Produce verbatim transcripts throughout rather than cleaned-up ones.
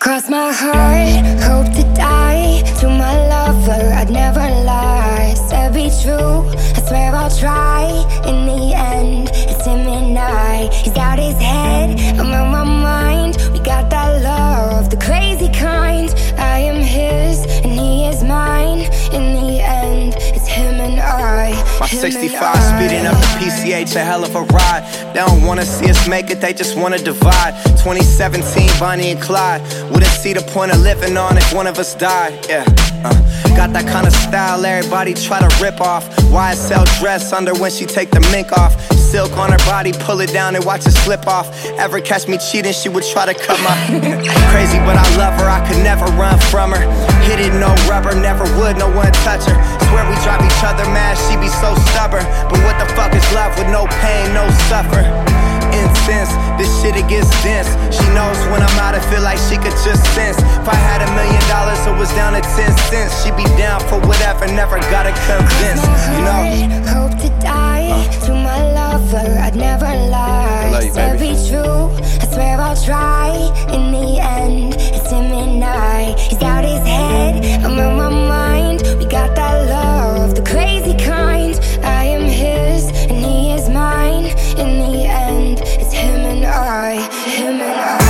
Cross my heart, hope to die. To my lover, I'd never lie. Said be true, I swear I'll try. In the end, it's him and I. He's out his head, I'm on my mind. We got that love, the crazy kind. I am his, and he is mine. In the end, it's him and I. My sixty-five speeding up the P C H, a hell of a ride. They don't wanna see us make it, they just wanna divide. Twenty seventeen, Bonnie and Clyde. Wouldn't see the point of living on if one of us died. Yeah, uh, got that kind of style everybody try to rip off. Y S L dress under when she take the mink off. Silk on her body, pull it down and watch it slip off. Ever catch me cheating, she would try to cut my crazy, but I love her, I could never run from her. Hit it, no rubber, never would, no one touch her. Swear we drive each other mad, she be so stubborn. But what the fuck is love with no pain, no suffer? Incense, this shit it gets dense. She knows when I'm out, I feel like she could just sense. If I had a million dollars, it was down to ten cents. She'd be down for whatever, never gotta convince. You know, hope to die. uh. To my lover, I'd never lie. I love you, Said baby. be true, I swear I'll try. In the end, it's him and I. He's out his head, I'm on my mind. We got that love, the crazy kind. I am his, and he is mine. In the end, it's him and I, him and I.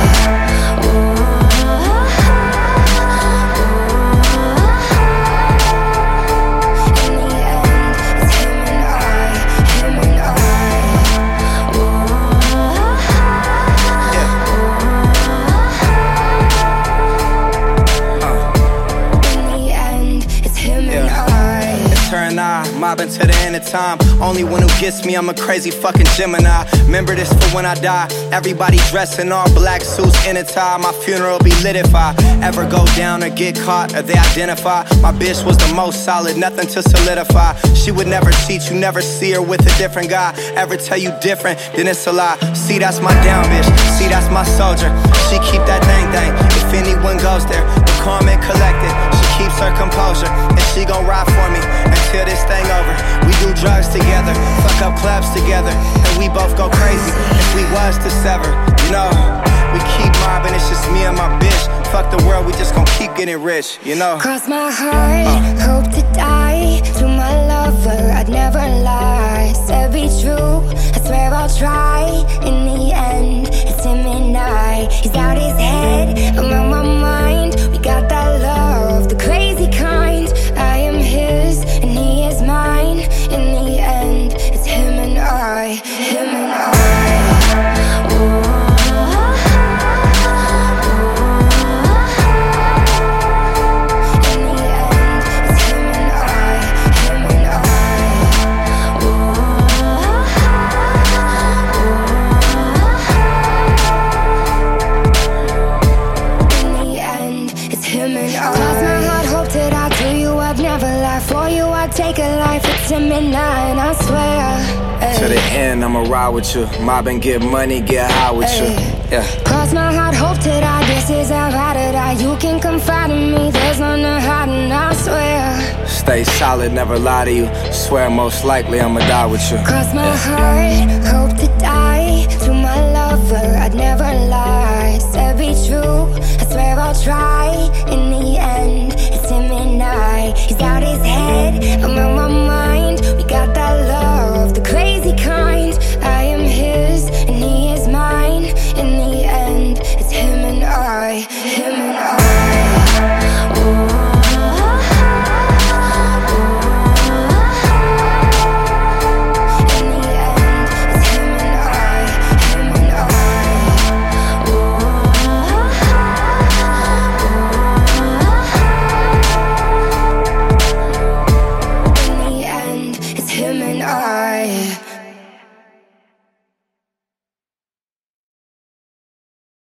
Mobbing to the end of time. Only one who gets me, I'm a crazy fucking Gemini. Remember this for when I die. Everybody dressed in all black suits in a tie. My funeral be lit if I ever go down or get caught or they identify. My bitch was the most solid, nothing to solidify. She would never cheat, you never see her with a different guy. Ever tell you different, then it's a lie. See, that's my down bitch, see, that's my soldier. She keep that thing thing, if anyone goes there. The calm and collected, she keeps her composure. And she gon' ride for me until this thing over. We do drugs together, fuck up clubs together, and we both go crazy if we was to sever. You know, we keep mobbing, it's just me and my bitch. Fuck the world, we just gon' keep getting rich, you know. Cross my heart, uh. hope to die. To my lover, I'd never lie. Said be true, I swear I'll try. In the end, it's him and I. He's out his head, I'm on my mind. We got that love, the crazy kind. I am his, and he is mine. In the end, it's him and I, him and I. Ooh. Take a life, it's him and I, and I swear ay. To the end, I'ma ride with you. Mobbing, get money, get high with ay. you. Yeah. Cross my heart, hope to die. This is how I to die. You can confide in me, there's none to hide, and I swear. Stay solid, never lie to you. Swear most likely I'ma die with you. Cross my yeah. heart, hope to die. To my lover, I'd never lie. Said be true, I swear I'll try.